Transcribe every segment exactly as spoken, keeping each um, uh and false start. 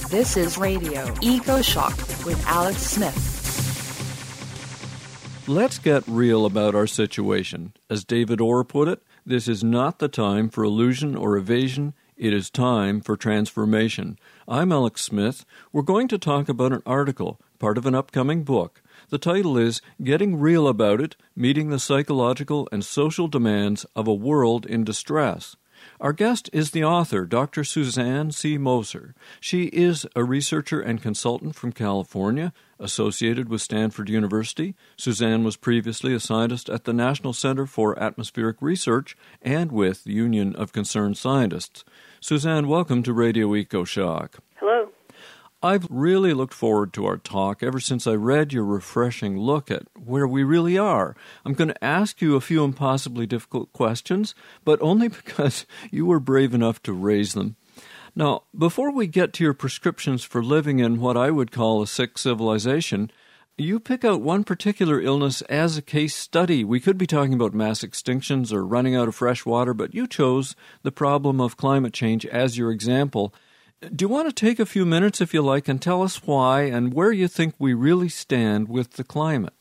This is Radio EcoShock with Alex Smith. Let's get real about our situation. As David Orr put it, this is not the time for illusion or evasion. It is time for transformation. I'm Alex Smith. We're going to talk about an article, part of an upcoming book. The title is Getting Real About It, Meeting the Psychological and Social Demands of a World in Distress. Our guest is the author, Doctor Suzanne C. Moser. She is a researcher and consultant from California, associated with Stanford University. Suzanne was previously a scientist at the National Center for Atmospheric Research and with the Union of Concerned Scientists. Suzanne, welcome to Radio EcoShock. Hello. I've really looked forward to our talk ever since I read your refreshing look at where we really are. I'm going to ask you a few impossibly difficult questions, but only because you were brave enough to raise them. Now, before we get to your prescriptions for living in what I would call a sick civilization, you pick out one particular illness as a case study. We could be talking about mass extinctions or running out of fresh water, but you chose the problem of climate change as your example. Do you want to take a few minutes, if you like, and tell us why and where you think we really stand with the climate?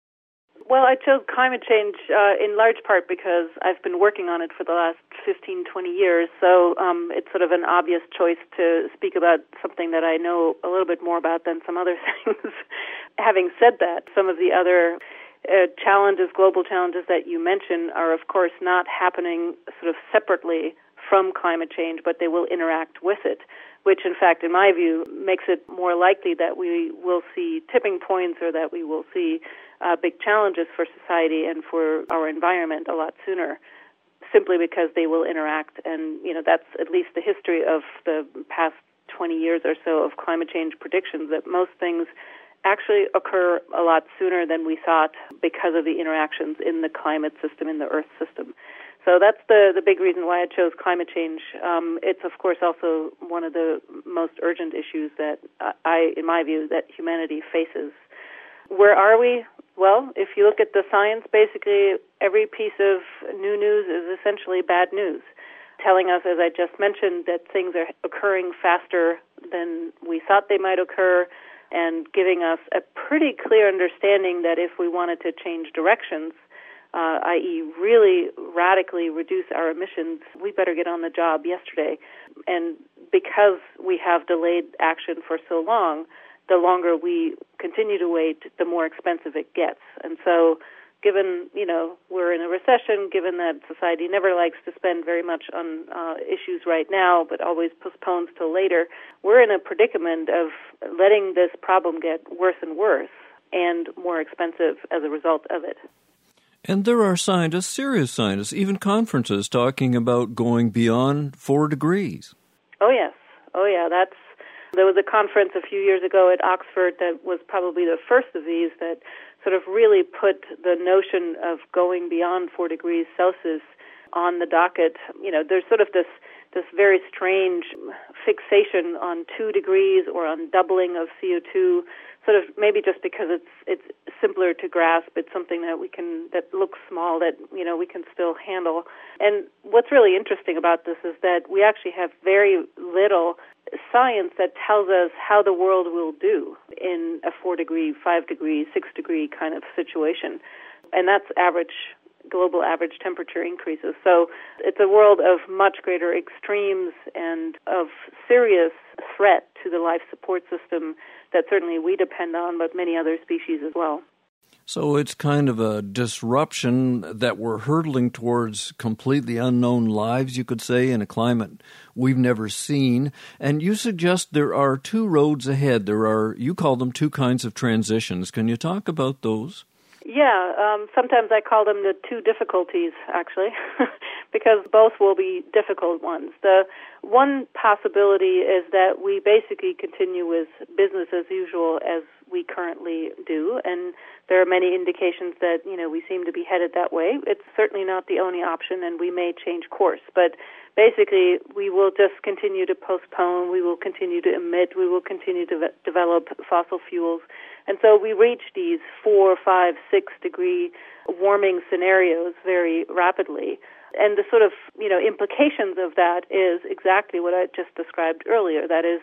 Well, I chose climate change uh, in large part because I've been working on it for the last fifteen, twenty years, so um, it's sort of an obvious choice to speak about something that I know a little bit more about than some other things. Having said that, some of the other uh, challenges, global challenges that you mentioned are, of course, not happening sort of separately from climate change, but they will interact with it, which, in fact, in my view, makes it more likely that we will see tipping points or that we will see uh, big challenges for society and for our environment a lot sooner, simply because they will interact. And, you know, that's at least the history of the past twenty years or so of climate change predictions, that most things actually occur a lot sooner than we thought because of the interactions in the climate system, in the Earth system. So that's the, the big reason why I chose climate change. Um, it's, of course, also one of the most urgent issues that I, in my view, that humanity faces. Where are we? Well, if you look at the science, basically every piece of new news is essentially bad news, telling us, as I just mentioned, that things are occurring faster than we thought they might occur, and giving us a pretty clear understanding that if we wanted to change directions, Uh, that is really radically reduce our emissions, we better get on the job yesterday. And because we have delayed action for so long, the longer we continue to wait, the more expensive it gets. And so given, you know, we're in a recession, given that society never likes to spend very much on uh, issues right now, but always postpones till later, we're in a predicament of letting this problem get worse and worse and more expensive as a result of it. And there are scientists, serious scientists, even conferences talking about going beyond four degrees. Oh, yes. Oh, yeah. That's there was a conference a few years ago at Oxford that was probably the first of these that sort of really put the notion of going beyond four degrees Celsius on the docket. You know, there's sort of this this very strange fixation on two degrees or on doubling of C O two, sort of maybe just because it's it's simpler to grasp. It's something that we can, that looks small, that, you know, we can still handle. And what's really interesting about this is that we actually have very little science that tells us how the world will do in a four degree, five degree, six degree kind of situation. And that's average global average temperature increases. So it's a world of much greater extremes and of serious threat to the life support system that certainly we depend on, but many other species as well. So it's kind of a disruption that we're hurtling towards completely unknown lives, you could say, in a climate we've never seen. And you suggest there are two roads ahead. There are, you call them two kinds of transitions. Can you talk about those? Yeah, um, sometimes I call them the two difficulties, actually, because both will be difficult ones. The one possibility is that we basically continue with business as usual as we currently do, and there are many indications that, you know, we seem to be headed that way. It's certainly not the only option, and we may change course, but basically we will just continue to postpone, we will continue to emit, we will continue to ve- develop fossil fuels. And so we reach these four, five, six degree warming scenarios very rapidly. And the sort of, you know, implications of that is exactly what I just described earlier. That is,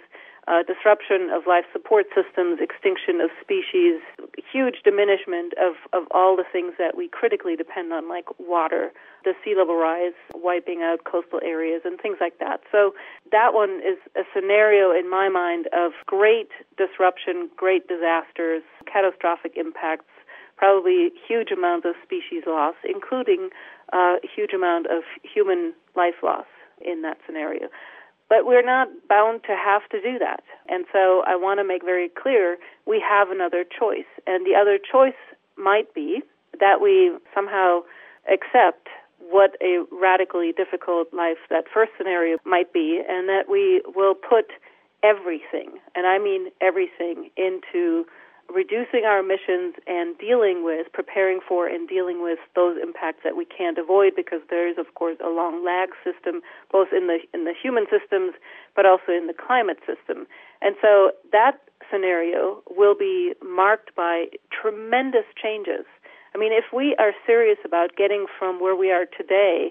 uh, disruption of life support systems, extinction of species, huge diminishment of, of all the things that we critically depend on, like water, the sea level rise, wiping out coastal areas, and things like that. So that one is a scenario in my mind of great disruption, great disasters, catastrophic impacts, probably huge amounts of species loss, including a uh, huge amount of human life loss in that scenario. But we're not bound to have to do that. And so I want to make very clear we have another choice. And the other choice might be that we somehow accept what a radically difficult life that first scenario might be, and that we will put everything, and I mean everything, into reducing our emissions and dealing with, preparing for and dealing with those impacts that we can't avoid, because there is, of course, a long lag system, both in the in the human systems, but also in the climate system. And so that scenario will be marked by tremendous changes. I mean, if we are serious about getting from where we are today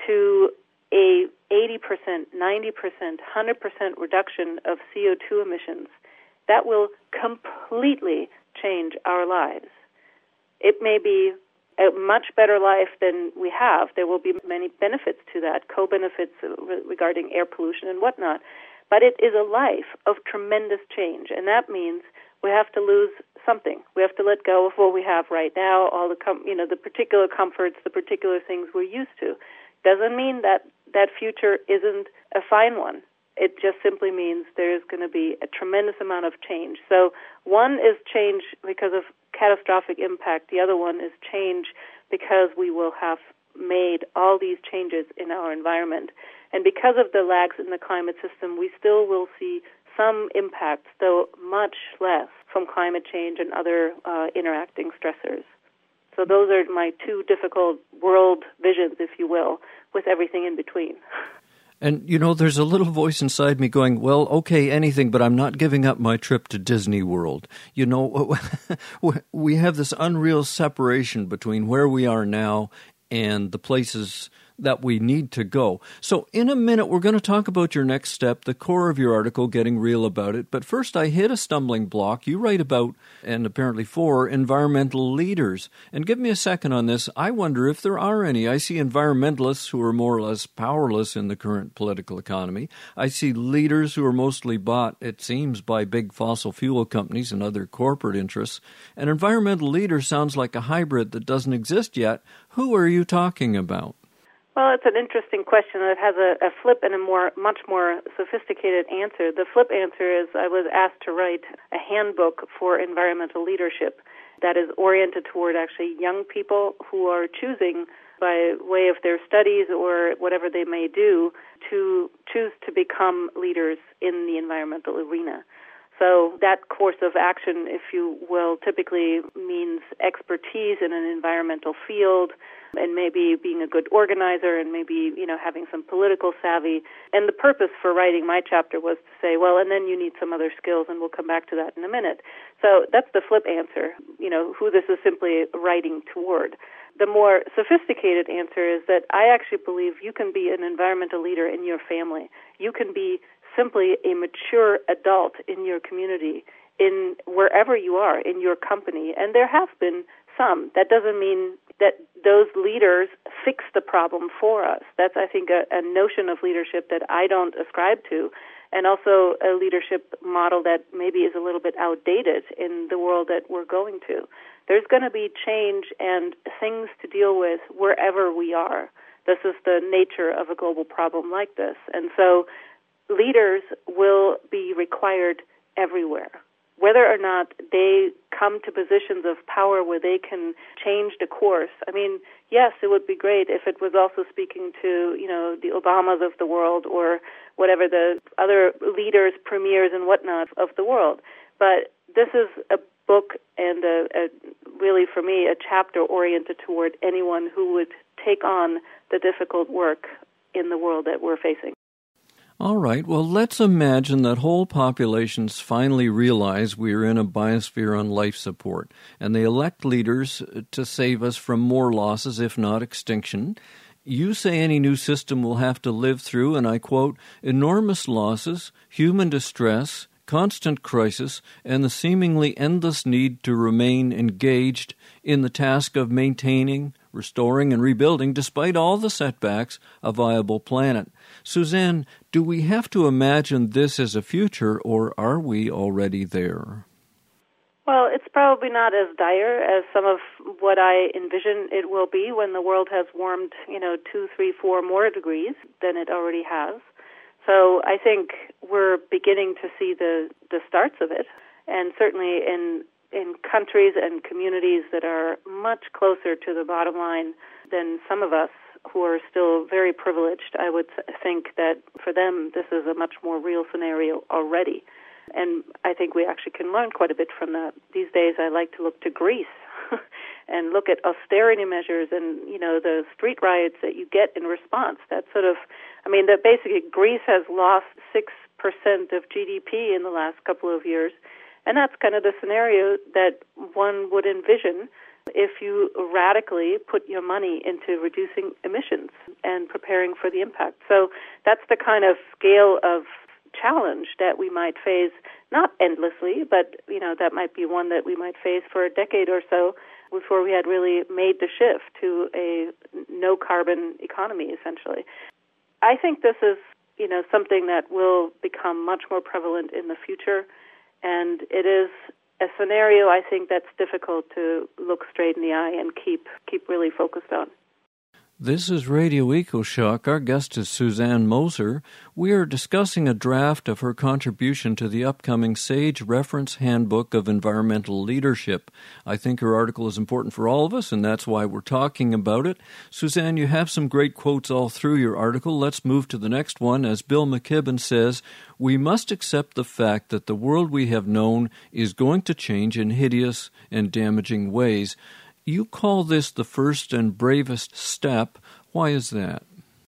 to a eighty percent, ninety percent, one hundred percent reduction of C O two emissions, that will completely change our lives. It may be a much better life than we have. There will be many benefits to that, co-benefits regarding air pollution and whatnot. But it is a life of tremendous change, and that means we have to lose something. We have to let go of what we have right now, all the com- you know the particular comforts, the particular things we're used to. Doesn't mean that that future isn't a fine one. It just simply means there's going to be a tremendous amount of change. So one is change because of catastrophic impact. The other one is change because we will have made all these changes in our environment. And because of the lags in the climate system, we still will see some impacts, though much less, from climate change and other uh, interacting stressors. So those are my two difficult world visions, if you will, with everything in between. And, you know, there's a little voice inside me going, well, okay, anything, but I'm not giving up my trip to Disney World. You know, we have this unreal separation between where we are now and the places that we need to go. So in a minute, we're going to talk about your next step, the core of your article, Getting Real About It. But first, I hit a stumbling block. You write about, and apparently for, environmental leaders. And give me a second on this. I wonder if there are any. I see environmentalists who are more or less powerless in the current political economy. I see leaders who are mostly bought, it seems, by big fossil fuel companies and other corporate interests. An environmental leader sounds like a hybrid that doesn't exist yet. Who are you talking about? Well, it's an interesting question. It has a, a flip and a more, much more sophisticated answer. The flip answer is I was asked to write a handbook for environmental leadership that is oriented toward actually young people who are choosing, by way of their studies or whatever they may do, to choose to become leaders in the environmental arena. So that course of action, if you will, typically means expertise in an environmental field, and maybe being a good organizer, and maybe, you know, having some political savvy. And the purpose for writing my chapter was to say, well, and then you need some other skills, and we'll come back to that in a minute. So that's the flip answer, you know, who this is simply writing toward. The more sophisticated answer is that I actually believe you can be an environmental leader in your family. You can be simply a mature adult in your community, in wherever you are, in your company. And there have been some. That doesn't mean that those leaders fix the problem for us. That's, I think, a, a notion of leadership that I don't ascribe to, and also a leadership model that maybe is a little bit outdated in the world that we're going to. There's going to be change and things to deal with wherever we are. This is the nature of a global problem like this. And so leaders will be required everywhere. Whether or not they come to positions of power where they can change the course. I mean, yes, it would be great if it was also speaking to, you know, the Obamas of the world or whatever the other leaders, premiers, and whatnot of the world. But this is a book and a, a really, for me, a chapter oriented toward anyone who would take on the difficult work in the world that we're facing. All right, well, let's imagine that whole populations finally realize we're in a biosphere on life support, and they elect leaders to save us from more losses, if not extinction. You say any new system will have to live through, and I quote, enormous losses, human distress, constant crisis and the seemingly endless need to remain engaged in the task of maintaining, restoring, and rebuilding, despite all the setbacks, a viable planet. Suzanne, do we have to imagine this as a future, or are we already there? Well, it's probably not as dire as some of what I envision it will be when the world has warmed, you know, two, three, four more degrees than it already has. So I think we're beginning to see the, the starts of it. And certainly in in countries and communities that are much closer to the bottom line than some of us who are still very privileged, I would think that for them this is a much more real scenario already. And I think we actually can learn quite a bit from that. These days I like to look to Greece and look at austerity measures and, you know, the street riots that you get in response. That sort of, I mean, that basically Greece has lost six percent of G D P in the last couple of years. And that's kind of the scenario that one would envision if you radically put your money into reducing emissions and preparing for the impact. So that's the kind of scale of challenge that we might face, not endlessly, but, you know, that might be one that we might face for a decade or so before we had really made the shift to a no-carbon economy, essentially. I think this is, you know, something that will become much more prevalent in the future. And it is a scenario, I think, that's difficult to look straight in the eye and keep keep really focused on. This is Radio EcoShock. Our guest is Suzanne Moser. We are discussing a draft of her contribution to the upcoming SAGE Reference Handbook of Environmental Leadership. I think her article is important for all of us, and that's why we're talking about it. Suzanne, you have some great quotes all through your article. Let's move to the next one. As Bill McKibben says, we must accept the fact that the world we have known is going to change in hideous and damaging ways. You call this the first and bravest step. Why is that?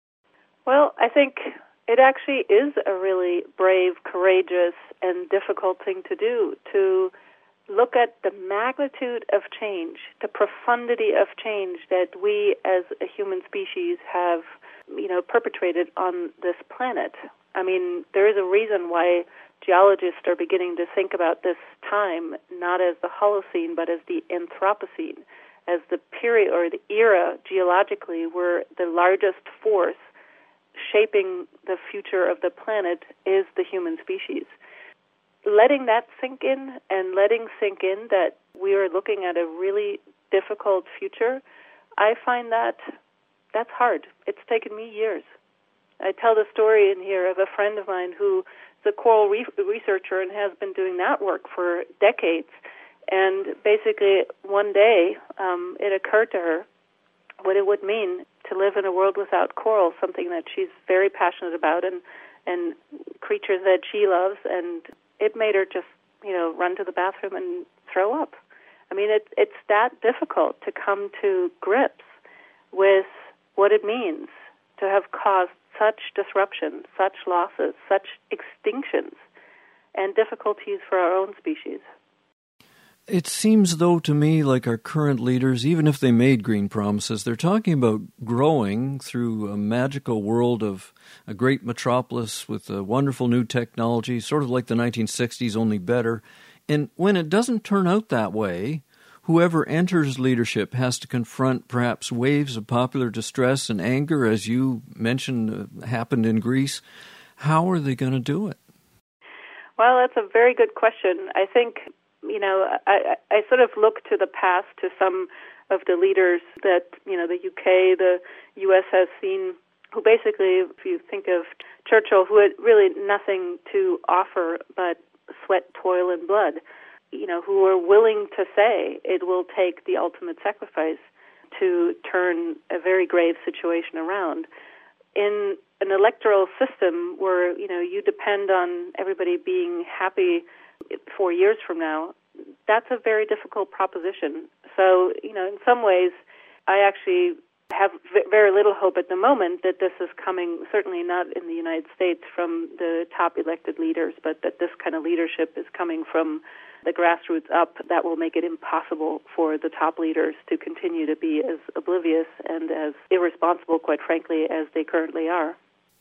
Well, I think it actually is a really brave, courageous, and difficult thing to do, to look at the magnitude of change, the profundity of change that we as a human species have, you know, perpetrated on this planet. I mean, there is a reason why geologists are beginning to think about this time not as the Holocene, but as the Anthropocene, as the period or the era geologically where the largest force shaping the future of the planet is the human species. Letting that sink in and letting sink in that we are looking at a really difficult future, I find that that's hard. It's taken me years. I tell the story in here of a friend of mine who is a coral reef researcher and has been doing that work for decades. And basically, one day, um, it occurred to her what it would mean to live in a world without coral, something that she's very passionate about, and, and creatures that she loves. And it made her just, you know, run to the bathroom and throw up. I mean, it, it's that difficult to come to grips with what it means to have caused such disruption, such losses, such extinctions, and difficulties for our own species. It seems, though, to me like our current leaders, even if they made green promises, they're talking about growing through a magical world of a great metropolis with a wonderful new technology, sort of like the nineteen sixties, only better. And when it doesn't turn out that way, whoever enters leadership has to confront perhaps waves of popular distress and anger, as you mentioned uh, happened in Greece. How are they going to do it? Well, that's a very good question. I think, you know, I, I sort of look to the past, to some of the leaders that, you know, the U K, the U S has seen, who basically, if you think of Churchill, who had really nothing to offer but sweat, toil, and blood, you know, who were willing to say it will take the ultimate sacrifice to turn a very grave situation around. In an electoral system where, you know, you depend on everybody being happy four years from now, that's a very difficult proposition. So, you know, in some ways, I actually have very little hope at the moment that this is coming, certainly not in the United States from the top elected leaders, but that this kind of leadership is coming from the grassroots up. That will make it impossible for the top leaders to continue to be as oblivious and as irresponsible, quite frankly, as they currently are.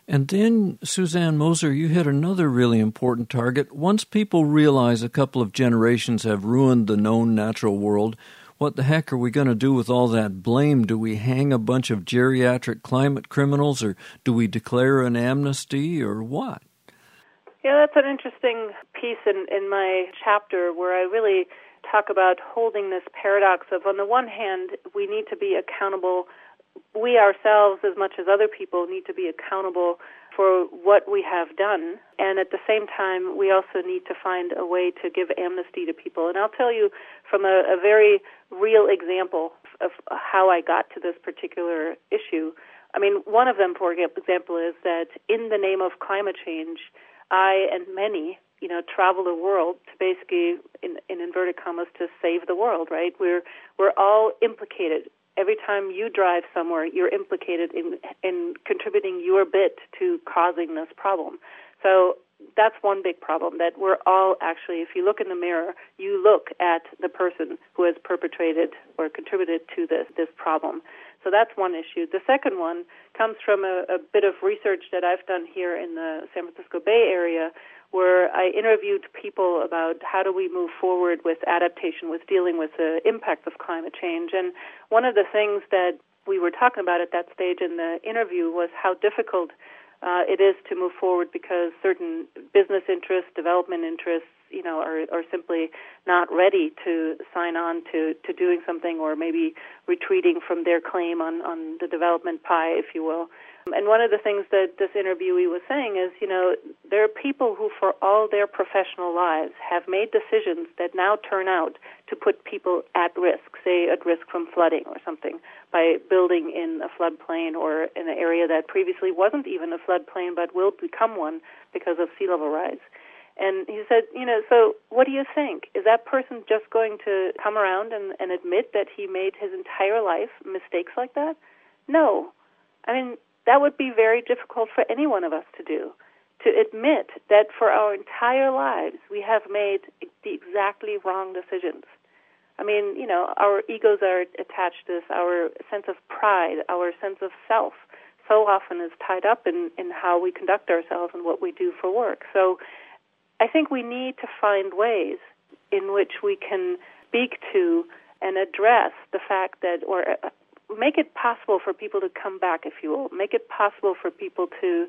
And then, Suzanne Moser, you hit another really important target. Once people realize a couple of generations have ruined the known natural world, what the heck are we going to do with all that blame? Do we hang a bunch of geriatric climate criminals, or do we declare an amnesty, or what? Yeah, that's an interesting piece in, in my chapter where I really talk about holding this paradox of, on the one hand, we need to be accountable. We ourselves, as much as other people, need to be accountable for what we have done. And at the same time, we also need to find a way to give amnesty to people. And I'll tell you from a, a very real example of how I got to this particular issue. I mean, one of them, for example, is that in the name of climate change, I and many, you know, travel the world to basically, in, in inverted commas, to save the world, right? We're we're all implicated. Every time you drive somewhere, you're implicated in in contributing your bit to causing this problem. So that's one big problem, that we're all actually, if you look in the mirror, you look at the person who has perpetrated or contributed to this, this problem. So that's one issue. The second one comes from a, a bit of research that I've done here in the San Francisco Bay Area, where I interviewed people about how do we move forward with adaptation, with dealing with the impacts of climate change. And one of the things that we were talking about at that stage in the interview was how difficult uh, it is to move forward because certain business interests, development interests, you know, are, are simply not ready to sign on to, to doing something, or maybe retreating from their claim on, on the development pie, if you will. And one of the things that this interviewee was saying is, you know, there are people who for all their professional lives have made decisions that now turn out to put people at risk, say at risk from flooding or something, by building in a floodplain or in an area that previously wasn't even a floodplain but will become one because of sea level rise. And he said, you know, so what do you think? Is that person just going to come around and, and admit that he made his entire life mistakes like that? No. I mean, that would be very difficult for any one of us to do, to admit that for our entire lives we have made the exactly wrong decisions. I mean, you know, our egos are attached to this, our sense of pride, our sense of self so often is tied up in, in how we conduct ourselves and what we do for work. So I think we need to find ways in which we can speak to and address the fact that, or make it possible for people to come back, if you will, make it possible for people to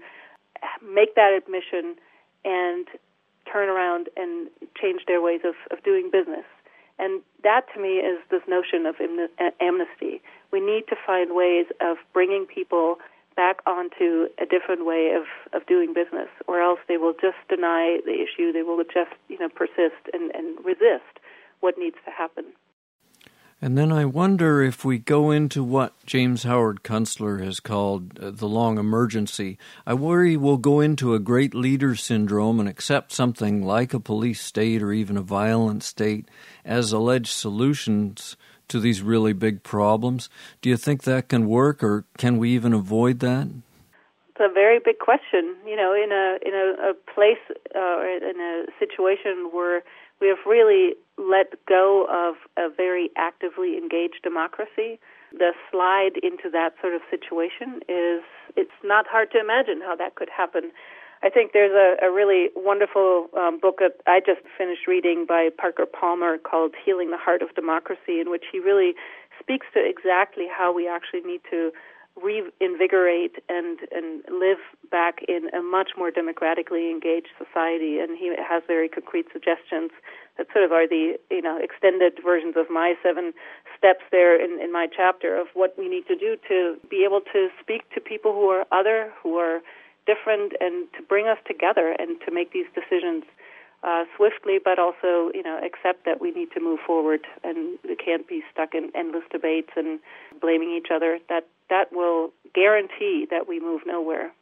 make that admission and turn around and change their ways of, of doing business. And that, to me, is this notion of amnesty. We need to find ways of bringing people back onto a different way of, of doing business, or else they will just deny the issue. They will just, you know, persist and, and resist what needs to happen. And then I wonder if we go into what James Howard Kunstler has called uh, the long emergency. I worry we'll go into a great leader syndrome and accept something like a police state or even a violent state as alleged solutions to these really big problems. Do you think that can work, or can we even avoid that? It's a very big question. You know, in a in a, a place uh, in a situation where we have really let go of a very actively engaged democracy, the slide into that sort of situation is, it's not hard to imagine how that could happen. I think there's a, a really wonderful um, book that I just finished reading by Parker Palmer called Healing the Heart of Democracy, in which he really speaks to exactly how we actually need to reinvigorate and, and live back in a much more democratically engaged society. And he has very concrete suggestions that sort of are the, you know, extended versions of my seven steps there in, in my chapter of what we need to do to be able to speak to people who are other, who are different, and to bring us together and to make these decisions uh, swiftly, but also, you know, accept that we need to move forward and we can't be stuck in endless debates and blaming each other. That that will guarantee that we move nowhere.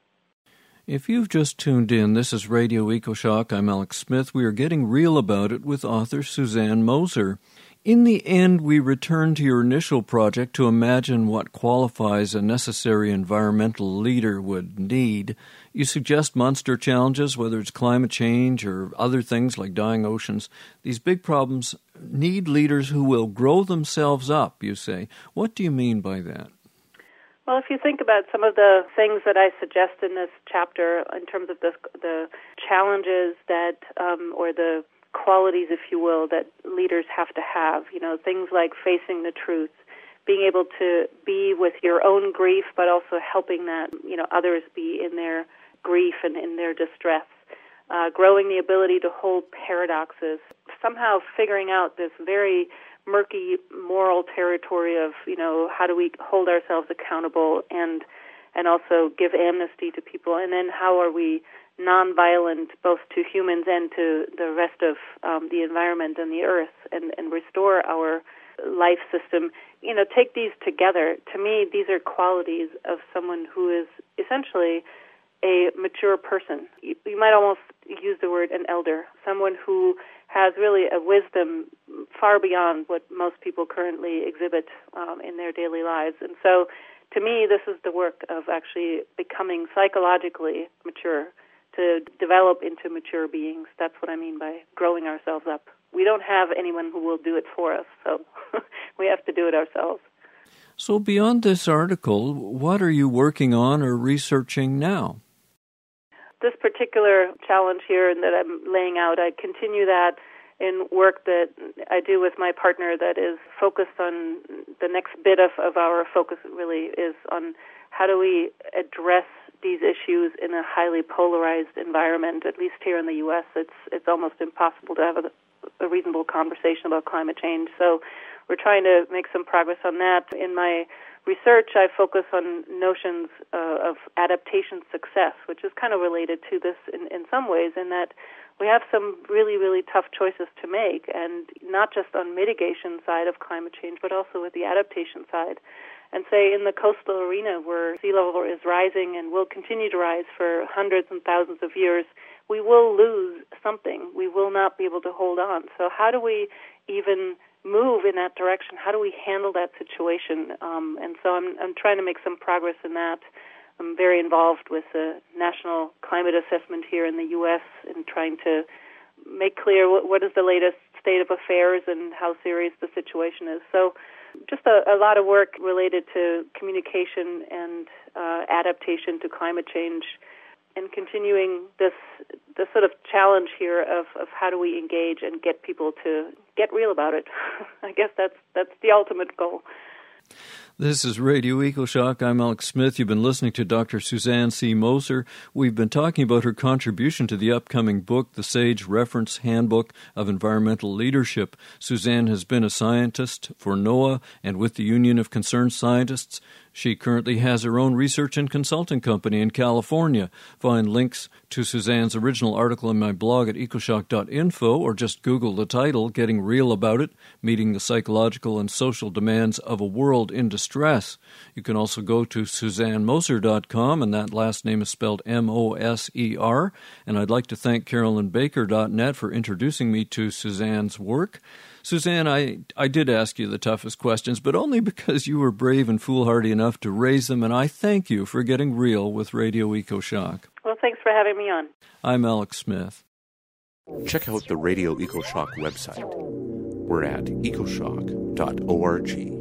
If you've just tuned in, this is Radio EcoShock. I'm Alex Smith. We are getting real about it with author Suzanne Moser. In the end, we return to your initial project to imagine what qualifies a necessary environmental leader would need. You suggest monster challenges, whether it's climate change or other things like dying oceans. These big problems need leaders who will grow themselves up, you say. What do you mean by that? Well, if you think about some of the things that I suggest in this chapter in terms of the, the challenges that, um, or the qualities, if you will, that leaders have to have, you know, things like facing the truth, being able to be with your own grief, but also helping that, you know, others be in their grief and in their distress, uh, growing the ability to hold paradoxes, somehow figuring out this very murky moral territory of, you know, how do we hold ourselves accountable and and also give amnesty to people, and then how are we nonviolent both to humans and to the rest of um, the environment and the earth, and, and restore our life system. You know, take these together. To me, these are qualities of someone who is essentially a mature person. You, you might almost use the word an elder, someone who has really a wisdom far beyond what most people currently exhibit um, in their daily lives. And so, to me, this is the work of actually becoming psychologically mature, to develop into mature beings. That's what I mean by growing ourselves up. We don't have anyone who will do it for us, so we have to do it ourselves. So beyond this article, what are you working on or researching now? This particular challenge here that I'm laying out, I continue that in work that I do with my partner that is focused on the next bit of, of our focus really is on how do we address these issues in a highly polarized environment. At least here in the U S, it's it's almost impossible to have a, a reasonable conversation about climate change. So we're trying to make some progress on that. In my research, I focus on notions uh, of adaptation success, which is kind of related to this in, in some ways, in that we have some really, really tough choices to make, and not just on mitigation side of climate change, but also with the adaptation side. And say in the coastal arena where sea level is rising and will continue to rise for hundreds and thousands of years, we will lose something. We will not be able to hold on. So how do we even move in that direction? How do we handle that situation? Um, and so I'm, I'm trying to make some progress in that. I'm very involved with the National Climate Assessment here in the U S and trying to make clear what, what is the latest state of affairs and how serious the situation is. So just a, a lot of work related to communication and uh, adaptation to climate change, and continuing this this sort of challenge here of, of how do we engage and get people to get real about it. I guess that's that's the ultimate goal. This is Radio EcoShock. I'm Alex Smith. You've been listening to Doctor Suzanne C. Moser. We've been talking about her contribution to the upcoming book, The Sage Reference Handbook of Environmental Leadership. Suzanne has been a scientist for NOAA and with the Union of Concerned Scientists. She currently has her own research and consulting company in California. Find links to Suzanne's original article in my blog at ecoshock dot info, or just Google the title, Getting Real About It, Meeting the Psychological and Social Demands of a World in Distress. You can also go to suzanne moser dot com, and that last name is spelled M O S E R. And I'd like to thank carolyn baker dot net for introducing me to Suzanne's work. Suzanne, I, I did ask you the toughest questions, but only because you were brave and foolhardy enough to raise them, and I thank you for getting real with Radio EcoShock. Well, thanks for having me on. I'm Alex Smith. Check out the Radio EcoShock website. We're at ecoshock dot org.